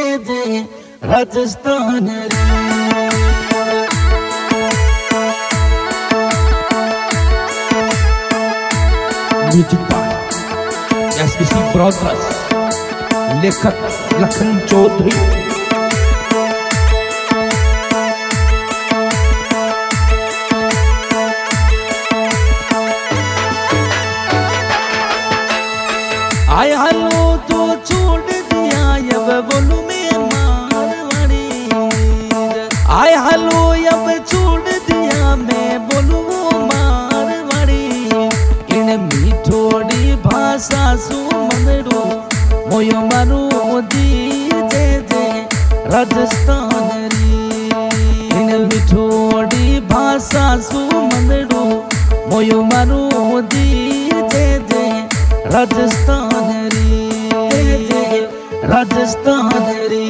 जय राजस्थान रे। Music by SBC brothers, लेखक लखन चौधरी। आय हलो तो छोड़ दिया अब बोलू मैं मारवाड़ी। आय हलो अब छोड़ दिया मैं बोलू मारवाड़ी। इन मीठोड़ी भाषा सु मनड़ो मोयो मारू दी जय जय राजस्थान री। इन मीठोड़ी भाषा सु मनड़ो मोयो मारू दी जय जय राजस्थान री, राजस्थान री।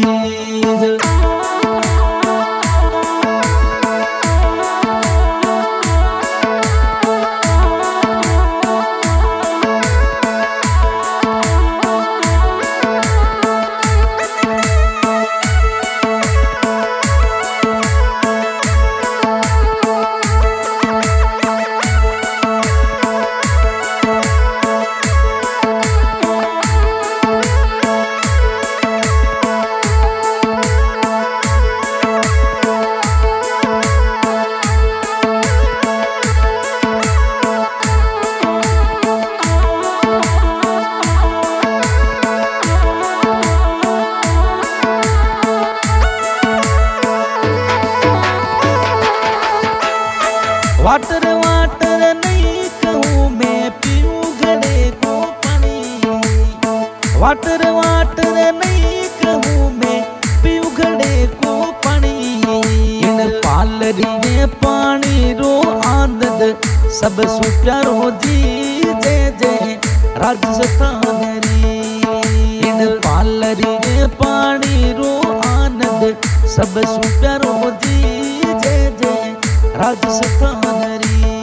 वाटर वाटर नहीं कहूँ मैं पीऊँ घड़े को पानी। वाटर वाटर नहीं कहूँ मैं पीऊँ घड़े को पानी। इन पालरी ने पानी रो आनंद सब सु प्यारो जी जय जय राजस्थान री। इन पालरी ने पानी रो आनंद सब सु प्यारो जी जय जय राजस्थान री,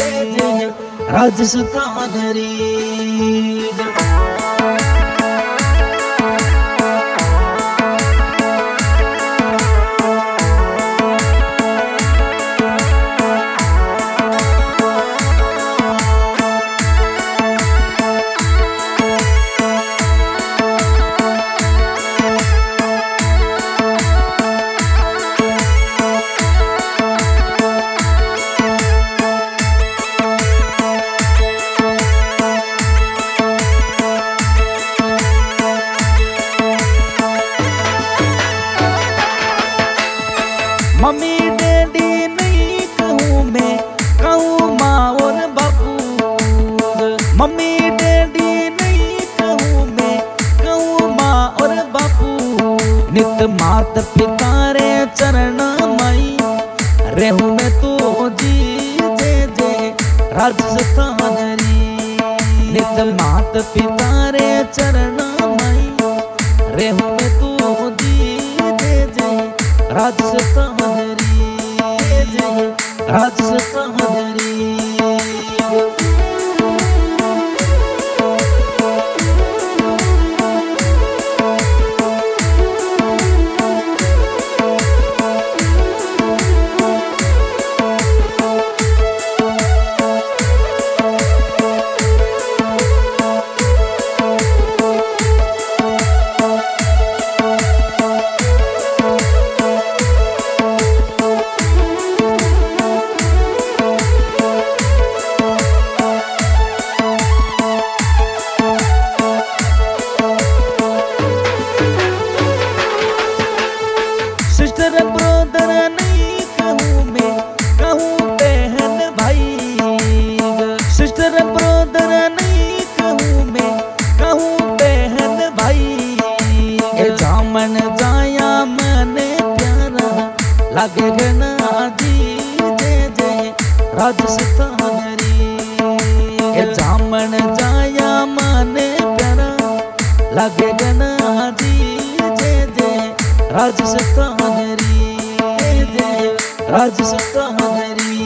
राजस्थान री। मम्मी डैडी नहीं कहूँ मैं, कहूँ माँ और बापू। मम्मी डैडी नहीं कहूँ मैं, कहूँ माँ और बापू। नित मात पिता रे चरण माई रहूँ मैं तो जी जय जय राजस्थान री। नित मात पिता रे चरण माई रहूँ मैं तो जी जय जय राजस्थान री, राजस्थान री। सिस्टर ब्रदर नहीं कहूँ मैं, कहूँ बहन भाई। सिस्टर ब्रदर नहीं कहूँ मैं, कहूँ बहन भाई। ए जामन जाया मने प्यारा लागे गना जी जय जय राजस्थान री। ए जामन जाया मने प्यारा लागे गना जी जय जय राजस्थान री, राजस्थान री।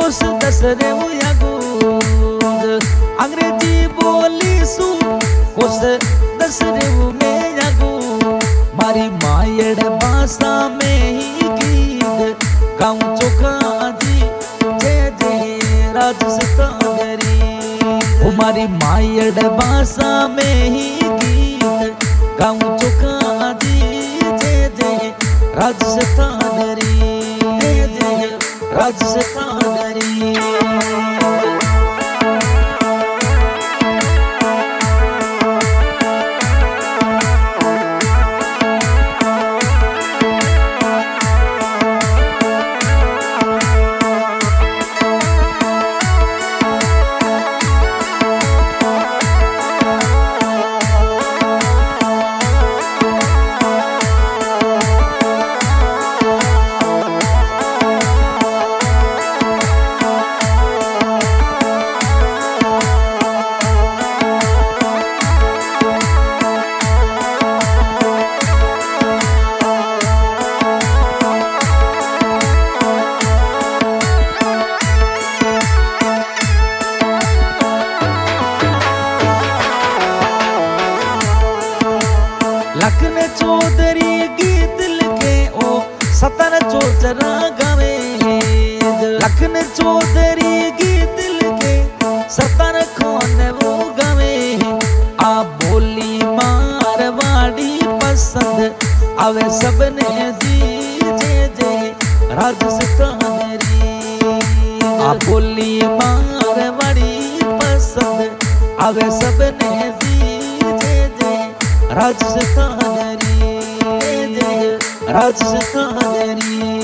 खुश दसरे वो यागूद अंग्रेजी बोली सु खुश दसरे वो में यागूद मारी मायड़ भाषा में ही गीत गाऊं चोखा जी जय जय राजस्थानरी हमारी मायड़ भाषा में ही गीत गाऊं चोखा जी जय जय राजस्थानरी जय जय राजस्थानरी लखन चौधरी गीत लिखे ओ सतन चोचरा गावे लखन चौधरी गीत लिखे सतन खोन वो गावे आ बोली मारवाड़ी पसंद आवे सबने जी जय जय राजस्थानरी आ बोली मारवाड़ी पसंद आवे सबने जी जय जय राजस्थानरी जय राजस्थानरी।